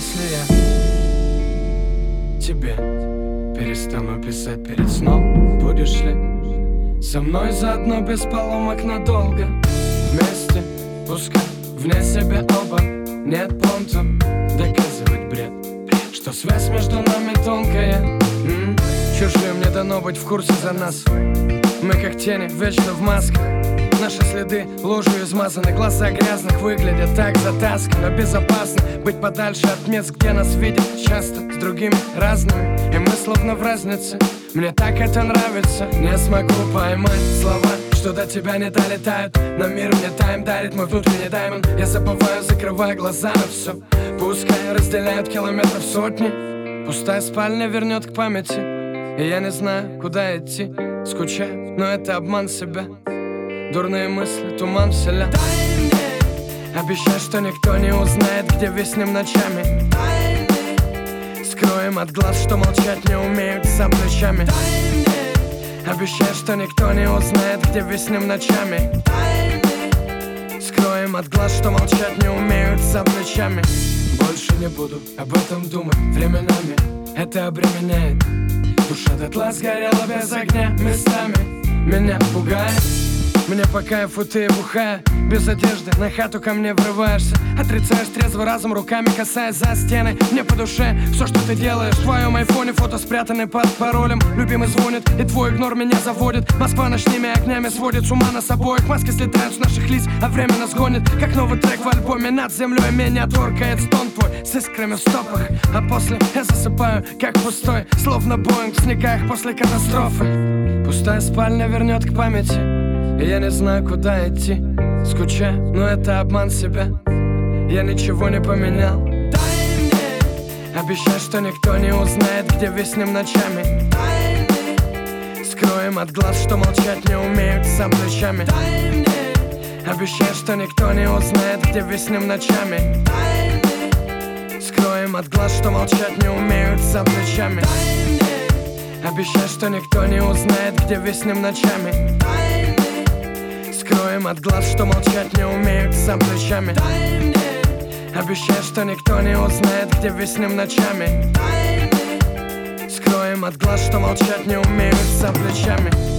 если я тебе перестану писать перед сном? Будешь ли со мной заодно без поломок надолго? Вместе, пускай вне себя оба. Нет понту доказывать бред, что связь между нами тонкая. Чужим не дано быть в курсе за нас. Мы как тени, вечно в масках. Наши следы ложью измазаны, глаза грязных выглядят так затасканно. Безопасно быть подальше от мест, где нас видят часто с другими разными, и мы словно в разнице. Мне так это нравится. Не смогу поймать слова, что до тебя не долетают, но мир мне тайм дарит мой внутренний даймонд. Я забываю, закрывая глаза на все. Пускай разделяют километров сотни. Пустая спальня вернет к памяти, и я не знаю, куда идти. Скучаю, но это обман себя. Дурные мысли, туман вселя. Дай мне, обещай, что никто не узнает, где виснем ночами. Дай мне, скроем от глаз, что молчать не умеют за плечами. Дай мне, обещай, что никто не узнает, где виснем ночами. Дай мне, скроем от глаз, что молчать не умеют за плечами. Больше не буду об этом думать временами. Это обременяет. Душа дотла сгорела без огня местами. Меня пугает. Мне по кайфу ты бухая, без одежды на хату ко мне врываешься. Отрицаешь трезвый разум, руками касаясь за стены. Мне по душе все, что ты делаешь. В твоем айфоне фото спрятаны под паролем. Любимый звонит, и твой игнор меня заводит. Москва ночными огнями сводит с ума нас обоих. Маски слетают с наших лиц, а время нас гонит. Как новый трек в альбоме, над землей меня торкает стон твой с искрами в стопах. А после я засыпаю, как пустой, словно Боинг в снегах после катастрофы. Пустая спальня вернет к памяти, и я не знаю, куда идти. Скучаю, но это обман себя. Я ничего не поменял. Дай мне, обещай, что никто не узнает, где виснем ночами. Дай мне, скроем от глаз, что молчать не умеют за плечами. Дай мне, обещай, что никто не узнает, где виснем ночами. Дай мне, скроем от глаз, что молчать не умеют за плечами. Дай мне, обещай, что никто не узнает, где виснем ночами. Скроем от глаз, что молчать не умеют за плечами. Дай мне, обещай, что никто не узнает, где виснем ночами. Дай мне, скроем от глаз, что молчать не умеют за плечами.